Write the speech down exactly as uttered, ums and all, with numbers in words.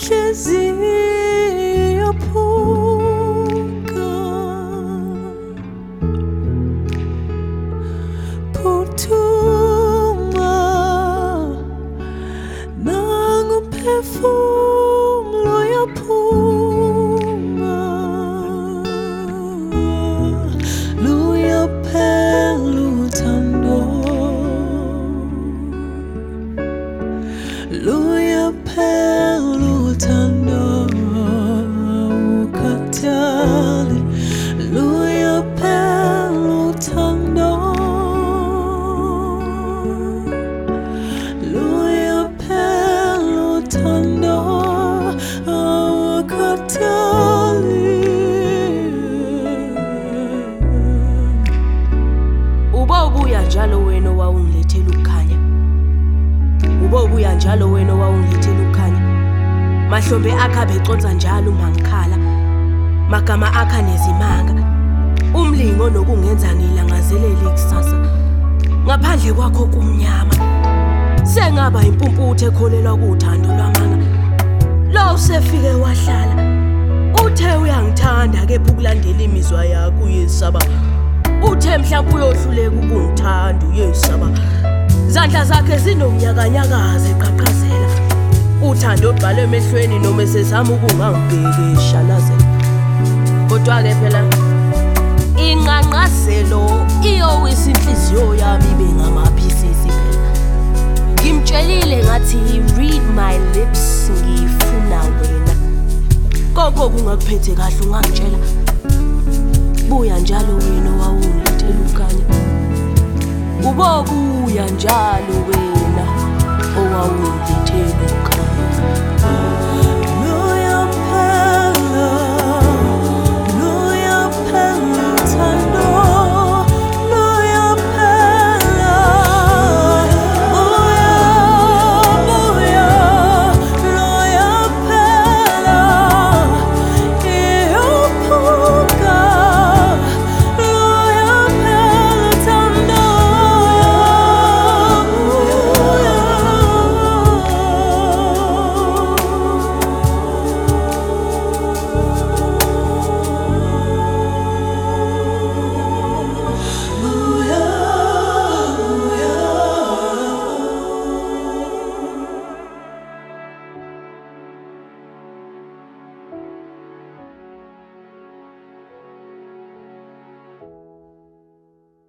inhliziyo phuka phuthuma nanguphefumulo yaphuma luyaphela uthando luyaphela uthando ukhathale luyaphela uthando luyaphela uthando ukhathale ubobuya njalo wena owawungilethela ukukhanya ubobuya njalo wena owawungilethela ukukhanya mahlombe akha beconsa njalo uma ngikhala magama akha nezimanga umlingo nokungenza ngilangazelele ikusasa ngaphandle kwakho kumnyama sengaba impumputhe ekholelwa kuthando lwamanga lo usefike wahlala uthe uyangithanda kepha ukulandela imizwa yakho uyesaba uthe mhlawumbe uyohluleka ukungithanda uyesaba zandla zakhe zinomnyakanyakaza eqhaqhazela uthando obhale emehlweni noma esezama ukungangibhekisha lazela kodwa-ke phela inqanqazelo iyowisa inhliziyo yami ibe ngamaphisisi phela ngimtshelile ngathi read my lips ngifuna wena konke kungakuphethe kahle ungangitshela buya njalo wena owawungilethela ukukhanya ubobuya njalo wena owawungilethela ukukhanya